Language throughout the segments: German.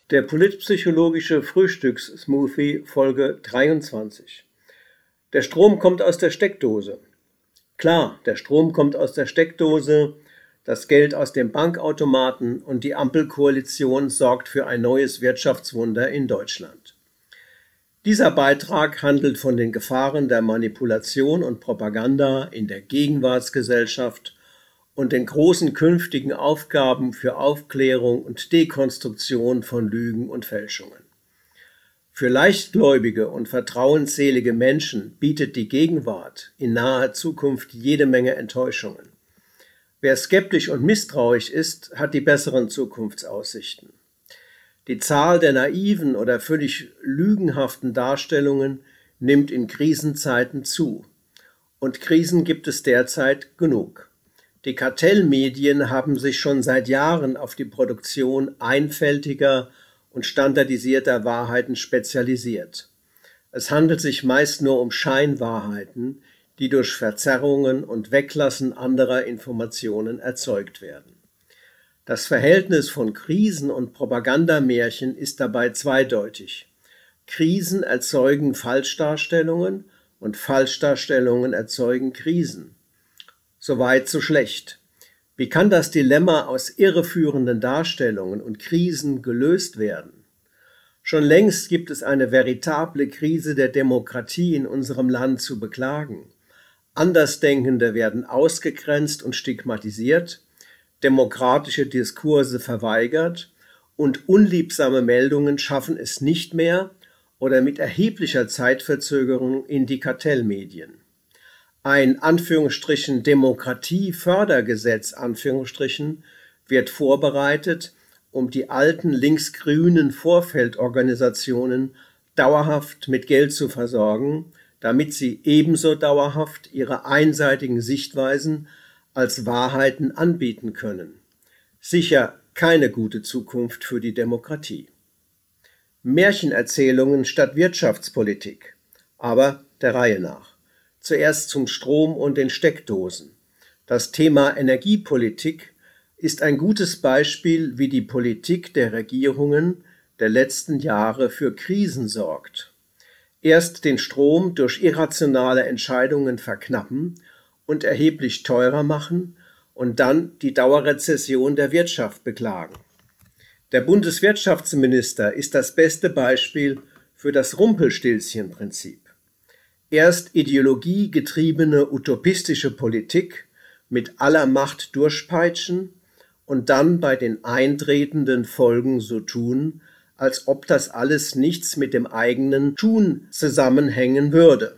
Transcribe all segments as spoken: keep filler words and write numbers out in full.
Der politpsychologische Frühstückssmoothie Folge dreiundzwanzig. Der Strom kommt aus der Steckdose. Klar, der Strom kommt aus der Steckdose, das Geld aus dem Bankautomaten und die Ampelkoalition sorgt für ein neues Wirtschaftswunder in Deutschland. Dieser Beitrag handelt von den Gefahren der Manipulation und Propaganda in der Gegenwartsgesellschaft und den großen künftigen Aufgaben für Aufklärung und Dekonstruktion von Lügen und Fälschungen. Für leichtgläubige und vertrauensselige Menschen bietet die Gegenwart in naher Zukunft jede Menge Enttäuschungen. Wer skeptisch und misstrauisch ist, hat die besseren Zukunftsaussichten. Die Zahl der naiven oder völlig lügenhaften Darstellungen nimmt in Krisenzeiten zu. Und Krisen gibt es derzeit genug. Die Kartellmedien haben sich schon seit Jahren auf die Produktion einfältiger und standardisierter Wahrheiten spezialisiert. Es handelt sich meist nur um Scheinwahrheiten, die durch Verzerrungen und Weglassen anderer Informationen erzeugt werden. Das Verhältnis von Krisen und Propagandamärchen ist dabei zweideutig. Krisen erzeugen Falschdarstellungen und Falschdarstellungen erzeugen Krisen. Soweit, so schlecht. Wie kann das Dilemma aus irreführenden Darstellungen und Krisen gelöst werden? Schon längst gibt es eine veritable Krise der Demokratie in unserem Land zu beklagen. Andersdenkende werden ausgegrenzt und stigmatisiert, demokratische Diskurse verweigert und unliebsame Meldungen schaffen es nicht mehr oder mit erheblicher Zeitverzögerung in die Kartellmedien. Ein Anführungsstrichen Demokratiefördergesetz Anführungsstrichen wird vorbereitet, um die alten linksgrünen Vorfeldorganisationen dauerhaft mit Geld zu versorgen, damit sie ebenso dauerhaft ihre einseitigen Sichtweisen als Wahrheiten anbieten können. Sicher keine gute Zukunft für die Demokratie. Märchenerzählungen statt Wirtschaftspolitik, aber der Reihe nach. Zuerst zum Strom und den Steckdosen. Das Thema Energiepolitik ist ein gutes Beispiel, wie die Politik der Regierungen der letzten Jahre für Krisen sorgt. Erst den Strom durch irrationale Entscheidungen verknappen und erheblich teurer machen und dann die Dauerrezession der Wirtschaft beklagen. Der Bundeswirtschaftsminister ist das beste Beispiel für das Rumpelstilzchenprinzip. Erst ideologiegetriebene utopistische Politik mit aller Macht durchpeitschen und dann bei den eintretenden Folgen so tun, als ob das alles nichts mit dem eigenen Tun zusammenhängen würde.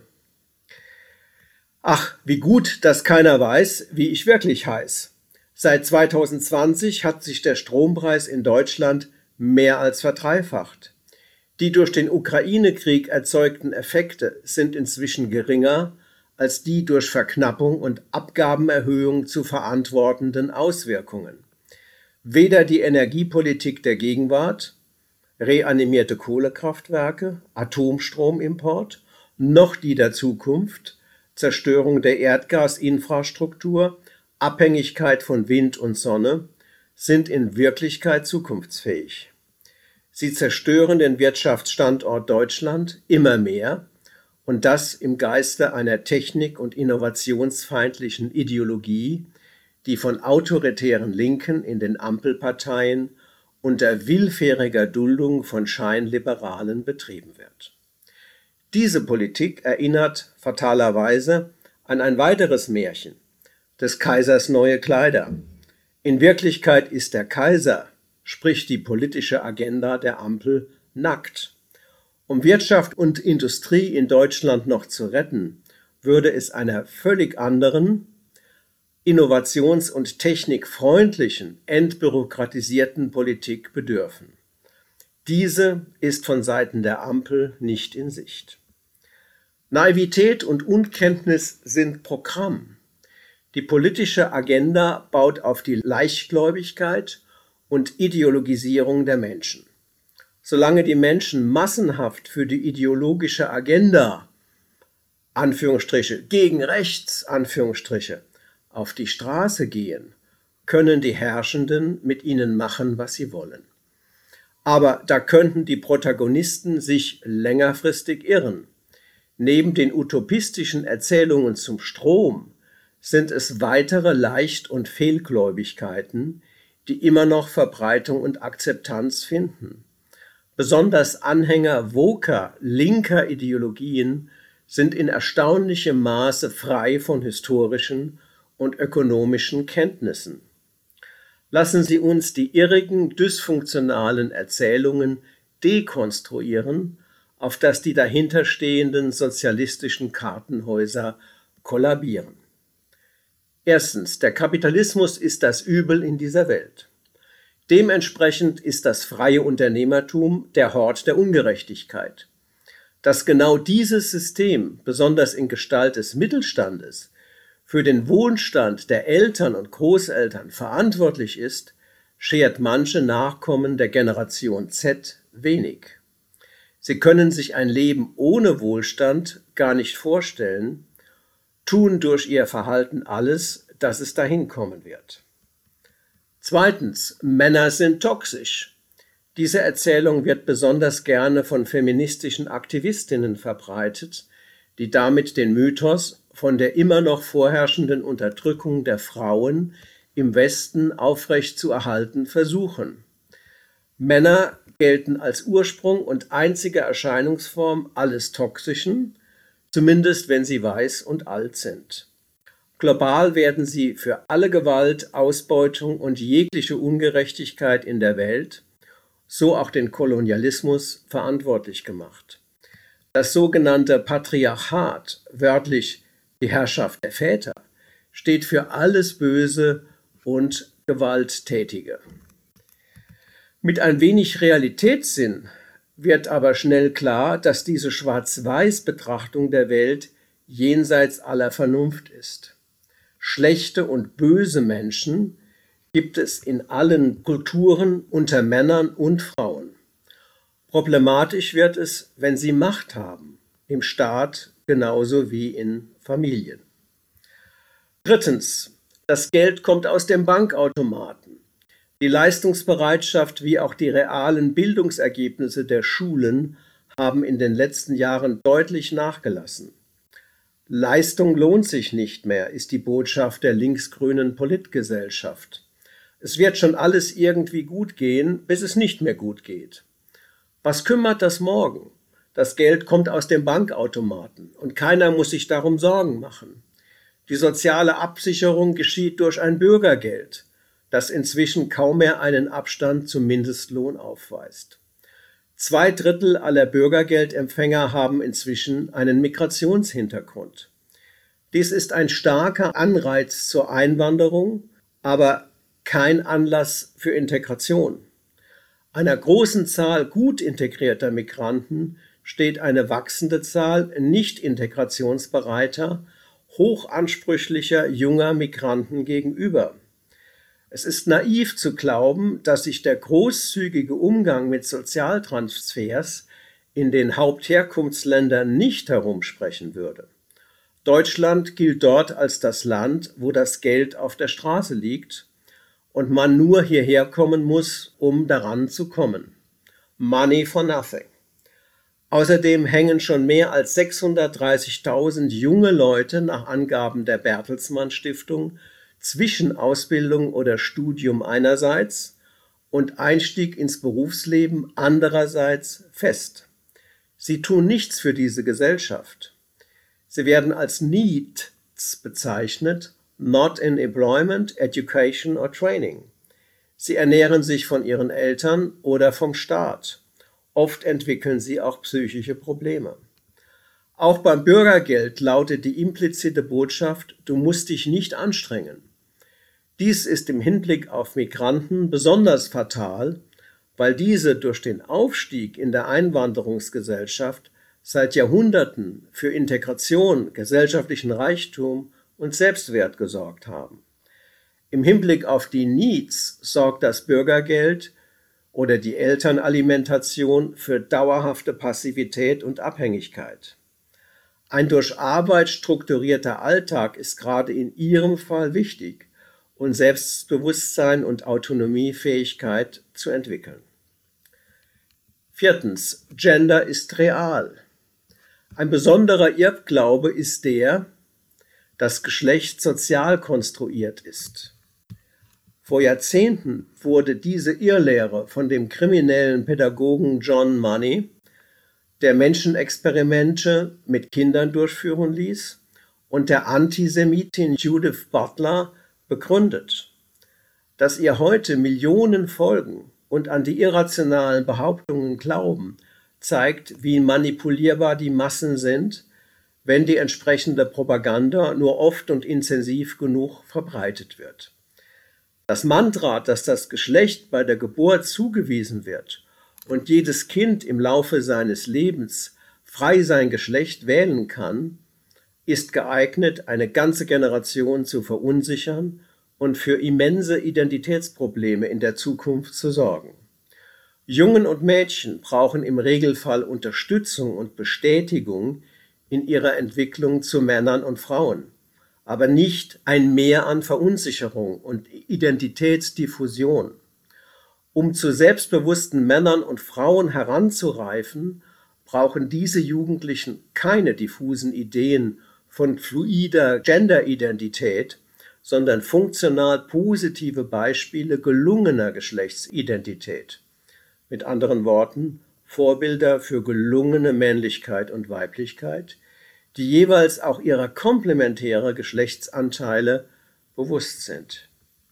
Ach, wie gut, dass keiner weiß, wie ich wirklich heiß. Seit zweitausendzwanzig hat sich der Strompreis in Deutschland mehr als verdreifacht. Die durch den Ukraine-Krieg erzeugten Effekte sind inzwischen geringer als die durch Verknappung und Abgabenerhöhung zu verantwortenden Auswirkungen. Weder die Energiepolitik der Gegenwart, reanimierte Kohlekraftwerke, Atomstromimport, noch die der Zukunft, Zerstörung der Erdgasinfrastruktur, Abhängigkeit von Wind und Sonne, sind in Wirklichkeit zukunftsfähig. Sie zerstören den Wirtschaftsstandort Deutschland immer mehr und das im Geiste einer technik- und innovationsfeindlichen Ideologie, die von autoritären Linken in den Ampelparteien unter willfähriger Duldung von Scheinliberalen betrieben wird. Diese Politik erinnert fatalerweise an ein weiteres Märchen, des Kaisers neue Kleider. In Wirklichkeit ist der Kaiser, sprich die politische Agenda der Ampel, nackt. Um Wirtschaft und Industrie in Deutschland noch zu retten, würde es einer völlig anderen, innovations- und technikfreundlichen, entbürokratisierten Politik bedürfen. Diese ist von Seiten der Ampel nicht in Sicht. Naivität und Unkenntnis sind Programm. Die politische Agenda baut auf die Leichtgläubigkeit und Ideologisierung der Menschen. Solange die Menschen massenhaft für die ideologische Agenda, Anführungsstriche, gegen rechts, Anführungsstriche, auf die Straße gehen, können die Herrschenden mit ihnen machen, was sie wollen. Aber da könnten die Protagonisten sich längerfristig irren. Neben den utopistischen Erzählungen zum Strom sind es weitere Leicht- und Fehlgläubigkeiten, die immer noch Verbreitung und Akzeptanz finden. Besonders Anhänger woker, linker Ideologien sind in erstaunlichem Maße frei von historischen und ökonomischen Kenntnissen. Lassen Sie uns die irrigen, dysfunktionalen Erzählungen dekonstruieren, auf dass die dahinterstehenden sozialistischen Kartenhäuser kollabieren. Erstens, der Kapitalismus ist das Übel in dieser Welt. Dementsprechend ist das freie Unternehmertum der Hort der Ungerechtigkeit. Dass genau dieses System, besonders in Gestalt des Mittelstandes, für den Wohlstand der Eltern und Großeltern verantwortlich ist, schert manche Nachkommen der Generation Z wenig. Sie können sich ein Leben ohne Wohlstand gar nicht vorstellen, tun durch ihr Verhalten alles, dass es dahin kommen wird. Zweitens, Männer sind toxisch. Diese Erzählung wird besonders gerne von feministischen Aktivistinnen verbreitet, die damit den Mythos von der immer noch vorherrschenden Unterdrückung der Frauen im Westen aufrechtzuerhalten versuchen. Männer gelten als Ursprung und einzige Erscheinungsform alles Toxischen, zumindest wenn sie weiß und alt sind. Global werden sie für alle Gewalt, Ausbeutung und jegliche Ungerechtigkeit in der Welt, so auch den Kolonialismus, verantwortlich gemacht. Das sogenannte Patriarchat, wörtlich die Herrschaft der Väter, steht für alles Böse und Gewalttätige. Mit ein wenig Realitätssinn wird aber schnell klar, dass diese Schwarz-Weiß-Betrachtung der Welt jenseits aller Vernunft ist. Schlechte und böse Menschen gibt es in allen Kulturen unter Männern und Frauen. Problematisch wird es, wenn sie Macht haben, im Staat genauso wie in Familien. Drittens, das Geld kommt aus dem Bankautomaten. Die Leistungsbereitschaft wie auch die realen Bildungsergebnisse der Schulen haben in den letzten Jahren deutlich nachgelassen. Leistung lohnt sich nicht mehr, ist die Botschaft der linksgrünen Politgesellschaft. Es wird schon alles irgendwie gut gehen, bis es nicht mehr gut geht. Was kümmert das morgen? Das Geld kommt aus dem Bankautomaten und keiner muss sich darum Sorgen machen. Die soziale Absicherung geschieht durch ein Bürgergeld, das inzwischen kaum mehr einen Abstand zum Mindestlohn aufweist. Zwei Drittel aller Bürgergeldempfänger haben inzwischen einen Migrationshintergrund. Dies ist ein starker Anreiz zur Einwanderung, aber kein Anlass für Integration. Einer großen Zahl gut integrierter Migranten steht eine wachsende Zahl nicht integrationsbereiter, hochansprüchlicher junger Migranten gegenüber. Es ist naiv zu glauben, dass sich der großzügige Umgang mit Sozialtransfers in den Hauptherkunftsländern nicht herumsprechen würde. Deutschland gilt dort als das Land, wo das Geld auf der Straße liegt und man nur hierher kommen muss, um daran zu kommen. Money for nothing. Außerdem hängen schon mehr als sechshundertdreißigtausend junge Leute nach Angaben der Bertelsmann Stiftung zwischen Ausbildung oder Studium einerseits und Einstieg ins Berufsleben andererseits fest. Sie tun nichts für diese Gesellschaft. Sie werden als Needs bezeichnet, not in employment, education or training. Sie ernähren sich von ihren Eltern oder vom Staat. Oft entwickeln sie auch psychische Probleme. Auch beim Bürgergeld lautet die implizite Botschaft, du musst dich nicht anstrengen. Dies ist im Hinblick auf Migranten besonders fatal, weil diese durch den Aufstieg in der Einwanderungsgesellschaft seit Jahrhunderten für Integration, gesellschaftlichen Reichtum und Selbstwert gesorgt haben. Im Hinblick auf die Needs sorgt das Bürgergeld oder die Elternalimentation für dauerhafte Passivität und Abhängigkeit. Ein durch Arbeit strukturierter Alltag ist gerade in Ihrem Fall wichtig, um Selbstbewusstsein und Autonomiefähigkeit zu entwickeln. Viertens. Gender ist real. Ein besonderer Irrglaube ist der, dass Geschlecht sozial konstruiert ist. Vor Jahrzehnten wurde diese Irrlehre von dem kriminellen Pädagogen John Money, der Menschenexperimente mit Kindern durchführen ließ, und der Antisemitin Judith Butler begründet. Dass ihr heute Millionen folgen und an die irrationalen Behauptungen glauben, zeigt, wie manipulierbar die Massen sind, wenn die entsprechende Propaganda nur oft und intensiv genug verbreitet wird. Das Mantra, dass das Geschlecht bei der Geburt zugewiesen wird und jedes Kind im Laufe seines Lebens frei sein Geschlecht wählen kann, ist geeignet, eine ganze Generation zu verunsichern und für immense Identitätsprobleme in der Zukunft zu sorgen. Jungen und Mädchen brauchen im Regelfall Unterstützung und Bestätigung in ihrer Entwicklung zu Männern und Frauen, aber nicht ein Mehr an Verunsicherung und Identitätsdiffusion. Um zu selbstbewussten Männern und Frauen heranzureifen, brauchen diese Jugendlichen keine diffusen Ideen von fluider Genderidentität, sondern funktional positive Beispiele gelungener Geschlechtsidentität. Mit anderen Worten, Vorbilder für gelungene Männlichkeit und Weiblichkeit, die jeweils auch ihrer komplementären Geschlechtsanteile bewusst sind.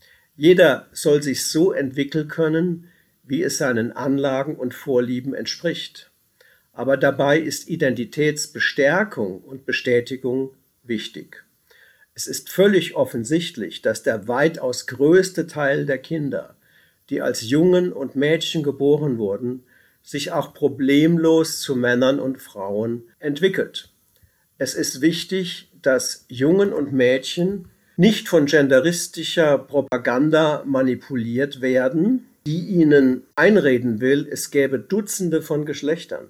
Jeder soll sich so entwickeln können, wie es seinen Anlagen und Vorlieben entspricht. Aber dabei ist Identitätsbestärkung und Bestätigung wichtig. Es ist völlig offensichtlich, dass der weitaus größte Teil der Kinder, die als Jungen und Mädchen geboren wurden, sich auch problemlos zu Männern und Frauen entwickelt. Es ist wichtig, dass Jungen und Mädchen nicht von genderistischer Propaganda manipuliert werden, die ihnen einreden will, es gäbe Dutzende von Geschlechtern.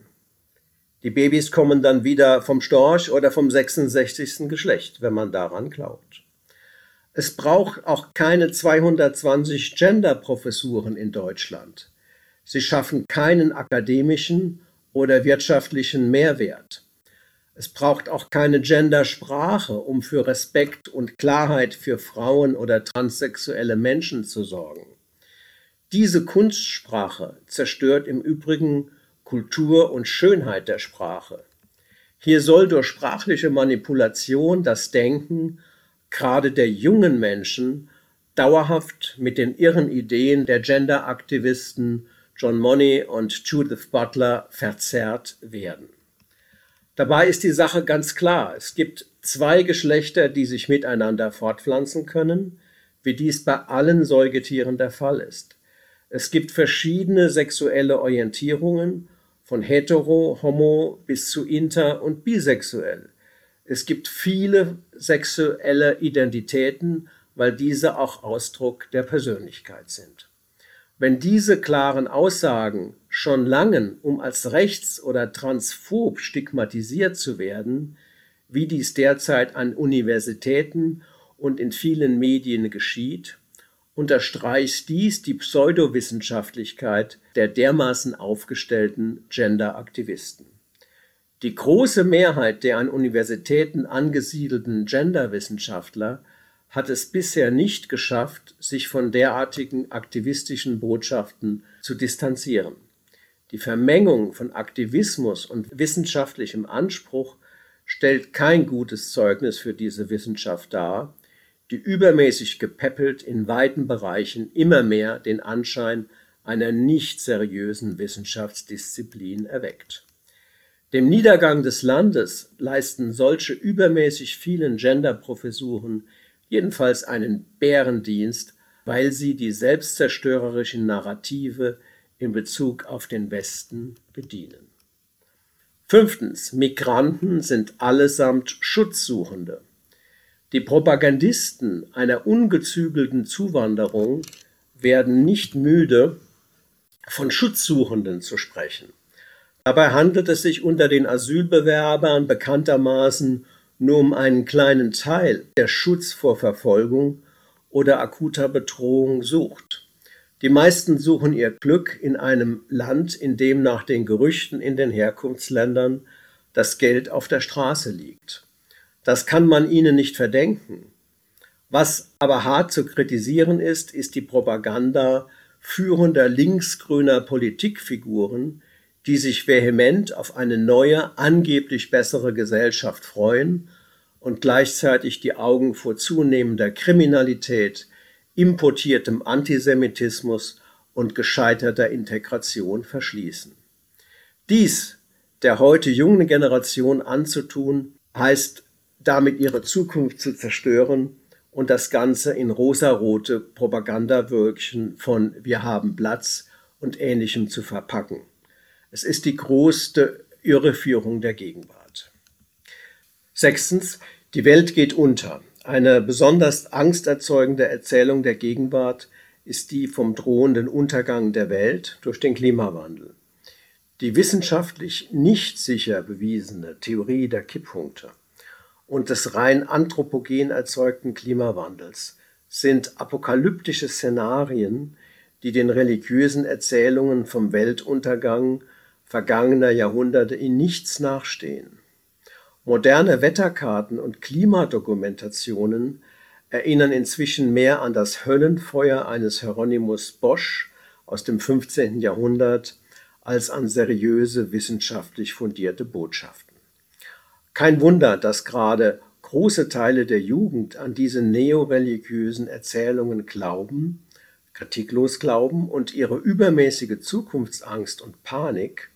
Die Babys kommen dann wieder vom Storch oder vom sechsundsechzigsten Geschlecht, wenn man daran glaubt. Es braucht auch keine zweihundertzwanzig Gender-Professuren in Deutschland. Sie schaffen keinen akademischen oder wirtschaftlichen Mehrwert. Es braucht auch keine Gendersprache, um für Respekt und Klarheit für Frauen oder transsexuelle Menschen zu sorgen. Diese Kunstsprache zerstört im Übrigen Kultur und Schönheit der Sprache. Hier soll durch sprachliche Manipulation das Denken, gerade der jungen Menschen, dauerhaft mit den irren Ideen der Genderaktivisten John Money und Judith Butler verzerrt werden. Dabei ist die Sache ganz klar. Es gibt zwei Geschlechter, die sich miteinander fortpflanzen können, wie dies bei allen Säugetieren der Fall ist. Es gibt verschiedene sexuelle Orientierungen, von hetero, homo bis zu inter- und bisexuell. Es gibt viele sexuelle Identitäten, weil diese auch Ausdruck der Persönlichkeit sind. Wenn diese klaren Aussagen schon langen, um als rechts- oder transphob stigmatisiert zu werden, wie dies derzeit an Universitäten und in vielen Medien geschieht, unterstreicht dies die Pseudowissenschaftlichkeit der dermaßen aufgestellten Genderaktivisten. Die große Mehrheit der an Universitäten angesiedelten Genderwissenschaftler hat es bisher nicht geschafft, sich von derartigen aktivistischen Botschaften zu distanzieren. Die Vermengung von Aktivismus und wissenschaftlichem Anspruch stellt kein gutes Zeugnis für diese Wissenschaft dar, die übermäßig gepäppelt in weiten Bereichen immer mehr den Anschein einer nicht seriösen Wissenschaftsdisziplin erweckt. Dem Niedergang des Landes leisten solche übermäßig vielen Genderprofessuren jedenfalls einen Bärendienst, weil sie die selbstzerstörerischen Narrative in Bezug auf den Westen bedienen. Fünftens. Migranten sind allesamt Schutzsuchende. Die Propagandisten einer ungezügelten Zuwanderung werden nicht müde, von Schutzsuchenden zu sprechen. Dabei handelt es sich unter den Asylbewerbern bekanntermaßen nur um einen kleinen Teil, der Schutz vor Verfolgung oder akuter Bedrohung sucht. Die meisten suchen ihr Glück in einem Land, in dem nach den Gerüchten in den Herkunftsländern das Geld auf der Straße liegt. Das kann man ihnen nicht verdenken. Was aber hart zu kritisieren ist, ist die Propaganda führender linksgrüner Politikfiguren, die sich vehement auf eine neue, angeblich bessere Gesellschaft freuen und gleichzeitig die Augen vor zunehmender Kriminalität, importiertem Antisemitismus und gescheiterter Integration verschließen. Dies der heute jungen Generation anzutun, heißt damit ihre Zukunft zu zerstören und das Ganze in rosarote Propagandawölkchen von „Wir haben Platz" und Ähnlichem zu verpacken. Es ist die größte Irreführung der Gegenwart. Sechstens, die Welt geht unter. Eine besonders angsterzeugende Erzählung der Gegenwart ist die vom drohenden Untergang der Welt durch den Klimawandel. Die wissenschaftlich nicht sicher bewiesene Theorie der Kipppunkte und des rein anthropogen erzeugten Klimawandels sind apokalyptische Szenarien, die den religiösen Erzählungen vom Weltuntergang vergangener Jahrhunderte in nichts nachstehen. Moderne Wetterkarten und Klimadokumentationen erinnern inzwischen mehr an das Höllenfeuer eines Hieronymus Bosch aus dem fünfzehnten Jahrhundert als an seriöse, wissenschaftlich fundierte Botschaften. Kein Wunder, dass gerade große Teile der Jugend an diese neoreligiösen Erzählungen glauben, kritiklos glauben und ihre übermäßige Zukunftsangst und Panik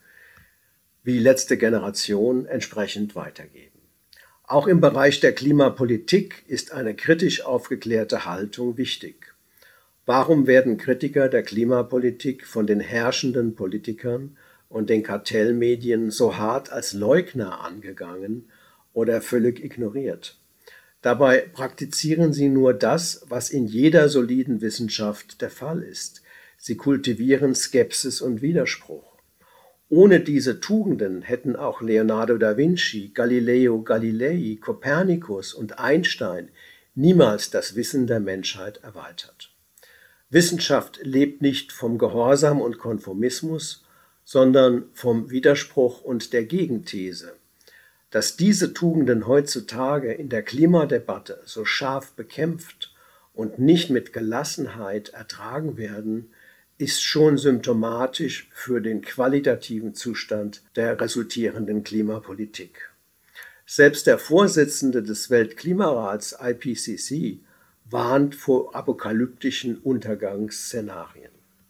wie letzte Generation entsprechend weitergeben. Auch im Bereich der Klimapolitik ist eine kritisch aufgeklärte Haltung wichtig. Warum werden Kritiker der Klimapolitik von den herrschenden Politikern und den Kartellmedien so hart als Leugner angegangen oder völlig ignoriert? Dabei praktizieren sie nur das, was in jeder soliden Wissenschaft der Fall ist. Sie kultivieren Skepsis und Widerspruch. Ohne diese Tugenden hätten auch Leonardo da Vinci, Galileo Galilei, Kopernikus und Einstein niemals das Wissen der Menschheit erweitert. Wissenschaft lebt nicht vom Gehorsam und Konformismus, sondern vom Widerspruch und der Gegenthese. Dass diese Tugenden heutzutage in der Klimadebatte so scharf bekämpft und nicht mit Gelassenheit ertragen werden, ist schon symptomatisch für den qualitativen Zustand der resultierenden Klimapolitik. Selbst der Vorsitzende des Weltklimarats I P C C warnt vor apokalyptischen Untergangsszenarien.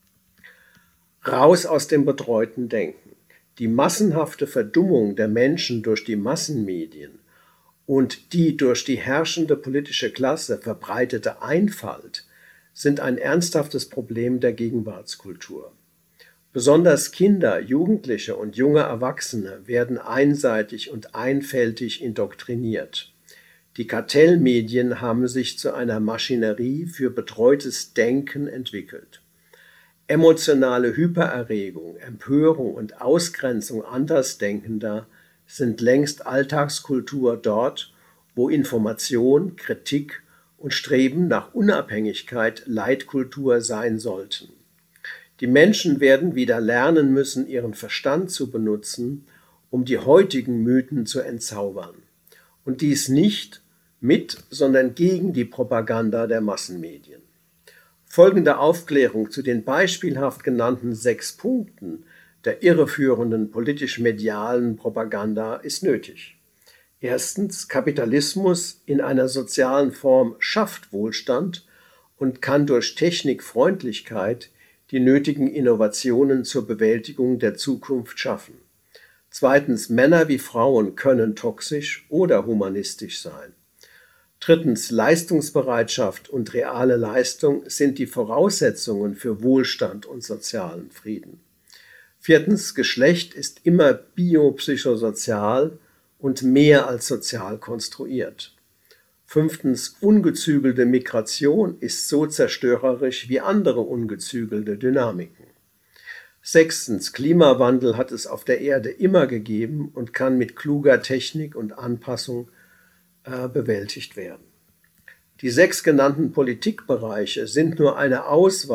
Raus aus dem betreuten Denken. Die massenhafte Verdummung der Menschen durch die Massenmedien und die durch die herrschende politische Klasse verbreitete Einfalt sind ein ernsthaftes Problem der Gegenwartskultur. Besonders Kinder, Jugendliche und junge Erwachsene werden einseitig und einfältig indoktriniert. Die Kartellmedien haben sich zu einer Maschinerie für betreutes Denken entwickelt. Emotionale Hypererregung, Empörung und Ausgrenzung Andersdenkender sind längst Alltagskultur dort, wo Information, Kritik und Streben nach Unabhängigkeit Leitkultur sein sollten. Die Menschen werden wieder lernen müssen, ihren Verstand zu benutzen, um die heutigen Mythen zu entzaubern. Und dies nicht mit, sondern gegen die Propaganda der Massenmedien. Folgende Aufklärung zu den beispielhaft genannten sechs Punkten der irreführenden politisch-medialen Propaganda ist nötig. Erstens, Kapitalismus in einer sozialen Form schafft Wohlstand und kann durch Technikfreundlichkeit die nötigen Innovationen zur Bewältigung der Zukunft schaffen. Zweitens, Männer wie Frauen können toxisch oder humanistisch sein. Drittens, Leistungsbereitschaft und reale Leistung sind die Voraussetzungen für Wohlstand und sozialen Frieden. Viertens, Geschlecht ist immer biopsychosozial und mehr als sozial konstruiert. Fünftens, ungezügelte Migration ist so zerstörerisch wie andere ungezügelte Dynamiken. Sechstens, Klimawandel hat es auf der Erde immer gegeben und kann mit kluger Technik und Anpassung äh, bewältigt werden. Die sechs genannten Politikbereiche sind nur eine Auswahl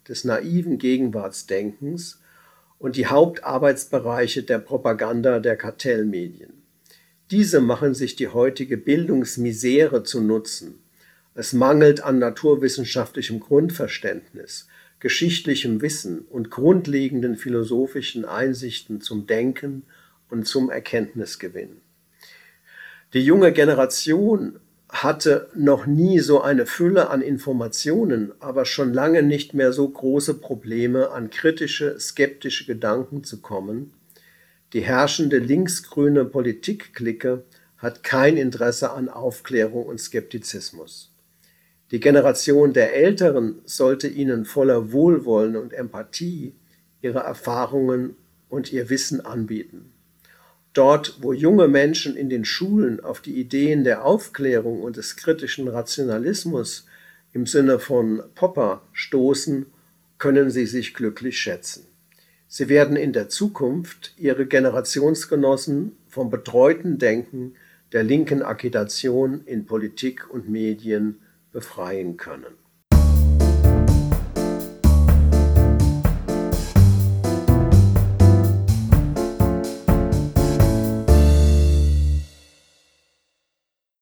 des naiven Gegenwartsdenkens und die Hauptarbeitsbereiche der Propaganda der Kartellmedien. Diese machen sich die heutige Bildungsmisere zu Nutzen. Es mangelt an naturwissenschaftlichem Grundverständnis, geschichtlichem Wissen und grundlegenden philosophischen Einsichten zum Denken und zum Erkenntnisgewinn. Die junge Generation hatte noch nie so eine Fülle an Informationen, aber schon lange nicht mehr so große Probleme, an kritische, skeptische Gedanken zu kommen. Die herrschende linksgrüne Politikklicke hat kein Interesse an Aufklärung und Skeptizismus. Die Generation der Älteren sollte ihnen voller Wohlwollen und Empathie ihre Erfahrungen und ihr Wissen anbieten. Dort, wo junge Menschen in den Schulen auf die Ideen der Aufklärung und des kritischen Rationalismus im Sinne von Popper stoßen, können sie sich glücklich schätzen. Sie werden in der Zukunft ihre Generationsgenossen vom betreuten Denken der linken Agitation in Politik und Medien befreien können.